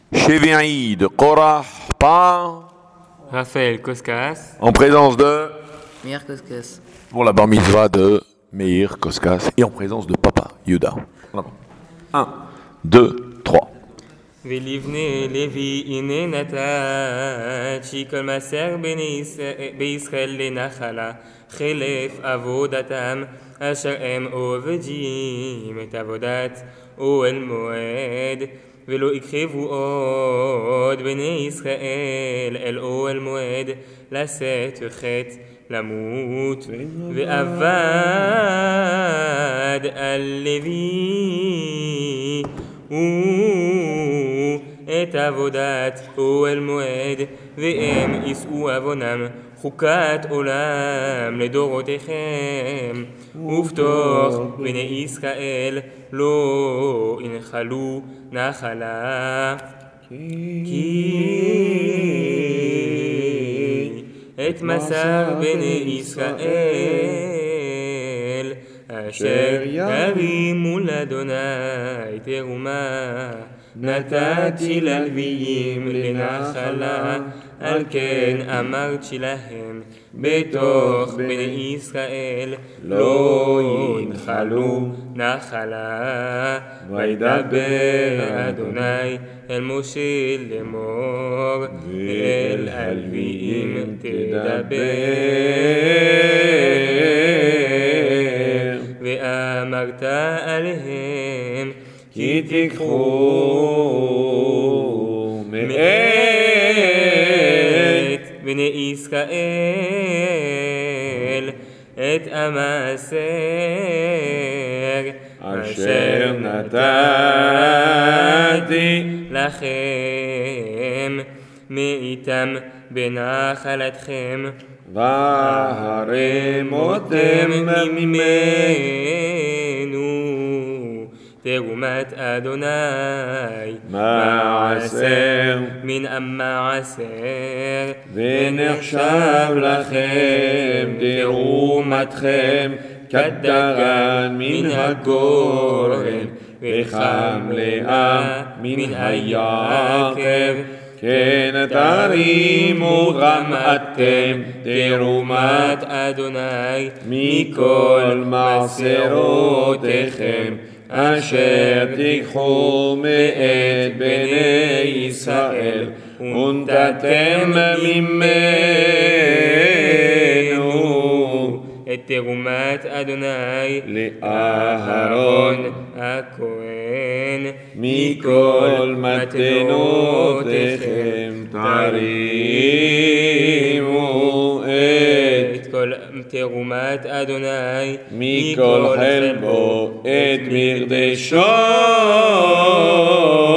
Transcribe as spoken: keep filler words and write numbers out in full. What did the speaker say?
Cheviaï de Korah par Raphaël Koskas, en présence de Meir Koskas. pour la bar mitzvah de Meir Koskas et en présence de Papa Yuda. un, deux, trois. ולבני לוי הנה נתתי כל מעשר בישראל לנחלה חלף עבודתם אשר הם עובדים את עבודת אוהל מועד ולא יקרבו עוד בני ישראל אל אוהל מועד לשאת חטא למות ועבד על לוי את עבודת אוהל מועד והם יישאו עוונם חוקת עולם לדורותיכם ובתוך בני ישראל לא ינחלו נחלה כי את מסר בני ישראל אשר ירימו לאדוני תרומה נתתי ללוויים לנחלה על כן אמרתי להם בתוך בני ישראל לא ינחלו נחלה וידבר אדוני אל משה לאמור ואל הלוויים תדבר ואמרת עליהם כי תיקחו מאת בני ישראל את המעשר אשר נתתי לכם מאיתם בנחלתכם והרמותם ממנו תרומת אדוני מעשר מן המעשר ונחשב לכם תרומתכם כדגן מן הגורן וכמלאה מן היקב כן תרימו גם אתם תרומת אדוני מכל מעשרותיכם אשר תיקחו מאת בני ישראל ונתתם ממנו את תרומת אדוני לאהרון הכהן מכל מתנותיכם תרימו את כל תרומת אדוני מכל חלבו את מקדשו